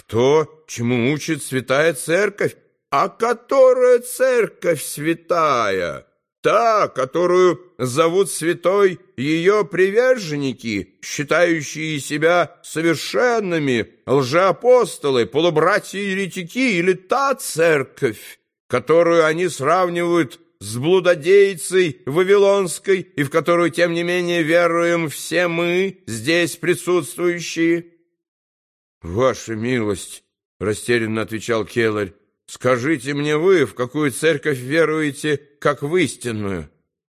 то, чему учит святая церковь. А которая церковь святая? Та, которую зовут святой ее приверженники, считающие себя совершенными, лжеапостолы, полубратья-еретики, или та церковь, которую они сравнивают с блудодейцей вавилонской, и в которую, тем не менее, веруем все мы, здесь присутствующие? «Ваша милость», — растерянно отвечал Келарь, — «скажите мне вы, в какую церковь веруете, как в истинную?»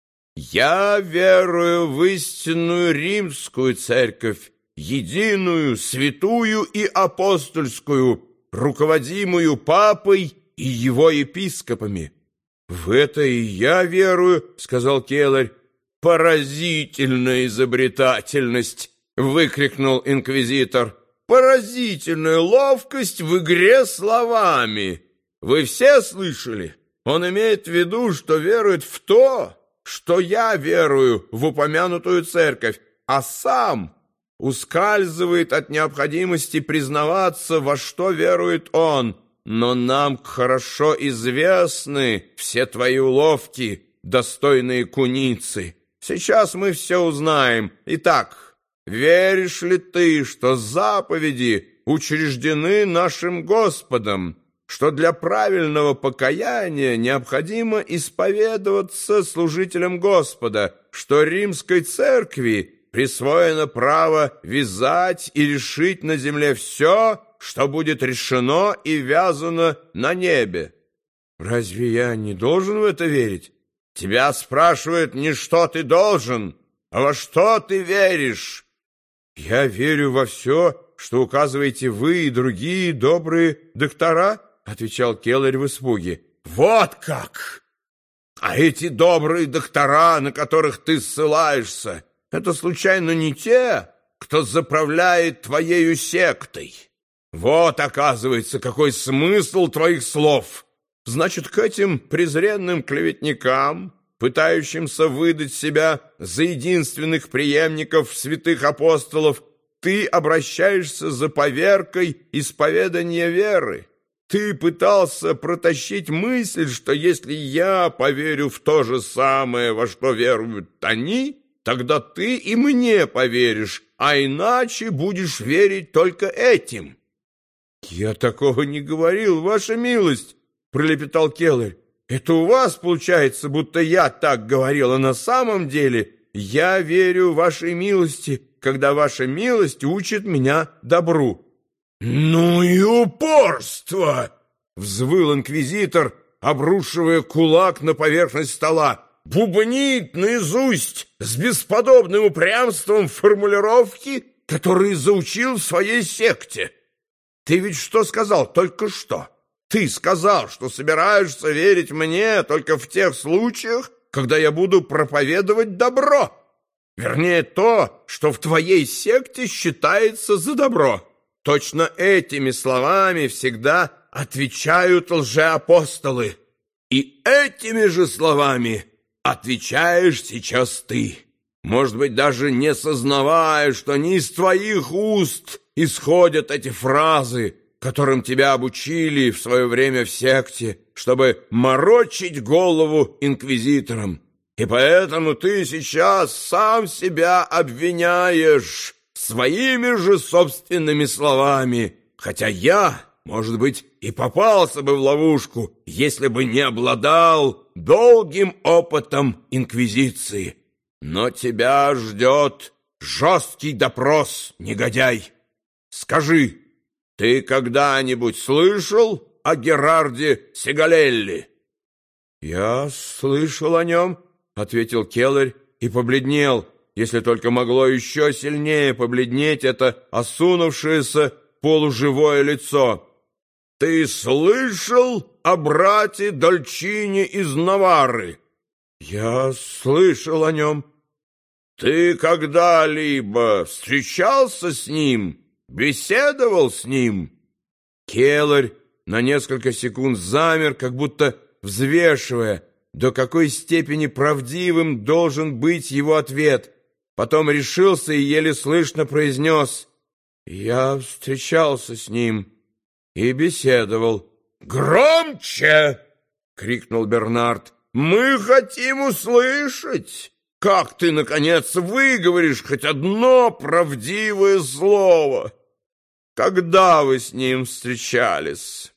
«Я верую в истинную римскую церковь, единую, святую и апостольскую, руководимую папой и его епископами». «В это и я верую», — сказал Келарь. «Поразительная изобретательность!» — выкрикнул инквизитор. «Поразительная ловкость в игре словами! Вы все слышали? Он имеет в виду, что верует в то, что я верую в упомянутую церковь, а сам ускальзывает от необходимости признаваться, во что верует он. Но нам хорошо известны все твои уловки, достойные куницы. Сейчас мы все узнаем. Итак, веришь ли ты, что заповеди учреждены нашим Господом, что для правильного покаяния необходимо исповедоваться служителям Господа, что римской церкви присвоено право вязать и решить на земле все, что будет решено и вязано на небе?» «Разве я не должен в это верить?» «Тебя спрашивают не что ты должен, а во что ты веришь». «Я верю во все, что указываете вы и другие добрые доктора», — отвечал Келарь в испуге. «Вот как! А эти добрые доктора, на которых ты ссылаешься, это случайно не те, кто заправляет твоею сектой? Вот, оказывается, какой смысл твоих слов. Значит, к этим презренным клеветникам, пытающимся выдать себя за единственных преемников святых апостолов, ты обращаешься за поверкой исповедания веры. Ты пытался протащить мысль, что если я поверю в то же самое, во что веруют они, тогда ты и мне поверишь, а иначе будешь верить только этим». «Я такого не говорил, ваша милость», — пролепетал Келарь. «Это у вас получается, будто я так говорил, а на самом деле я верю вашей милости, когда ваша милость учит меня добру». «Ну и упорство!» — взвыл инквизитор, обрушивая кулак на поверхность стола. «Бубнит наизусть с бесподобным упрямством формулировки, которые заучил в своей секте. Ты ведь что сказал только что? Ты сказал, что собираешься верить мне только в тех случаях, когда я буду проповедовать добро. Вернее, то, что в твоей секте считается за добро. Точно этими словами всегда отвечают лжеапостолы. И этими же словами отвечаешь сейчас ты. Может быть, даже не сознавая, что не из твоих уст исходят эти фразы, которым тебя обучили в свое время в секте, чтобы морочить голову инквизиторам. И поэтому ты сейчас сам себя обвиняешь своими же собственными словами, хотя я, может быть, и попался бы в ловушку, если бы не обладал долгим опытом инквизиции. Но тебя ждет жесткий допрос, негодяй. Скажи, ты когда-нибудь слышал о Герарде Сигалелли?» «Я слышал о нем», — ответил Келарь и побледнел, если только могло еще сильнее побледнеть это осунувшееся полуживое лицо. «Ты слышал о брате Дольчине из Наварры?» «Я слышал о нем». «Ты когда-либо встречался с ним, беседовал с ним?» Келарь на несколько секунд замер, как будто взвешивая, до какой степени правдивым должен быть его ответ. Потом решился и еле слышно произнес: «Я встречался с ним». и беседовал. «Громче!» — крикнул Бернард. «Мы хотим услышать, как ты, наконец, выговоришь хоть одно правдивое слово. Когда вы с ним встречались?»